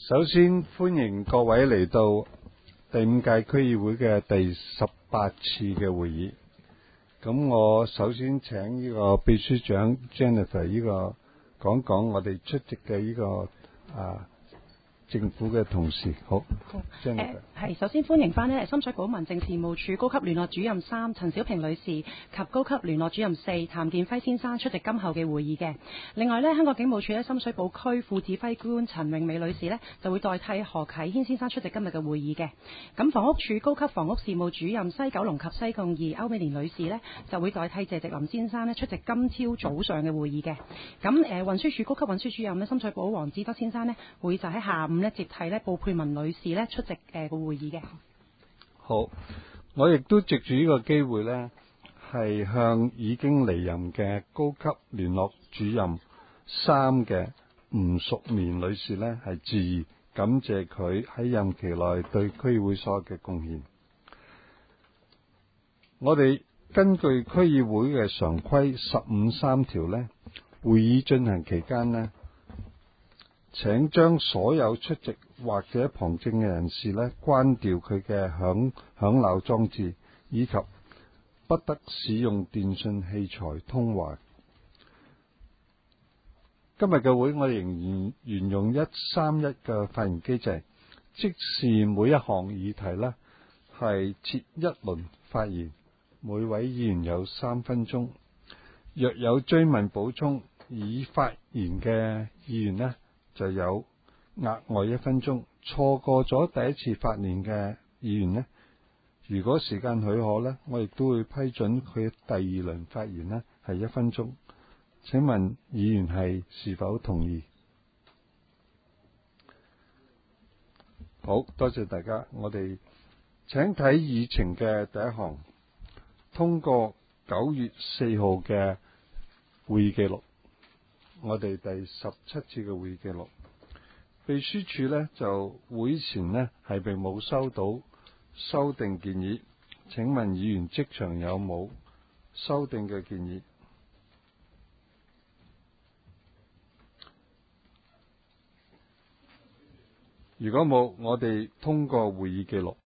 首先歡迎各位嚟到第5屆區議會嘅第18次嘅會議。咁我首先請呢個秘書長 Jennifer 呢個講講我哋出席嘅呢個政府嘅同事。好係首先歡迎翻呢深水埗民政事務處高級聯絡主任3陳小平女士及高級聯絡主任4譚建輝先生出席今後嘅會議嘅。另外呢，香港警務處呢深水埗區副指揮官陳詠美女士呢就會代替何啟軒先生出席今日嘅會議嘅。咁房屋處高級房屋事務主任西九龍及西貢2歐美蓮女士呢就會代替謝植林先生呢出席今朝早上嘅會議嘅。咁運輸署高級運輸主任呢深水埗黃志德先生呢會就喺下午接替布佩文女士出席個會議嘅。 好，我亦都藉住呢個機會呢，係向已經離任嘅高級聯絡主任3嘅吳淑棉女士呢，係致意感謝佢喺任期內對區議會所有嘅貢獻。我哋根據區議會嘅常規15(3) 條呢，會議進行期間呢，請將所有出席或者旁證嘅人士呢關掉佢嘅響鬧裝置，以及不得使用電訊器材通話。今日嘅會我哋仍然沿用131嘅發言機制，即是每一項議題呢係設一輪發言，每位議員有3分鐘。若有追問補充，已發言嘅議員呢就有額外1分鐘。錯過咗第一次發言嘅議員呢，如果時間許可呢，我亦都會批准佢第2輪發言呢係1分鐘。請問議員是否同意？好，多謝大家。我哋請睇議程嘅第一項，通過9月4號嘅會議記錄，我哋第17次嘅會議記錄。秘書處呢就會前呢係並冇收到修訂建議，請問議員即場有冇修訂嘅建議？如果冇，我哋通過會議記錄。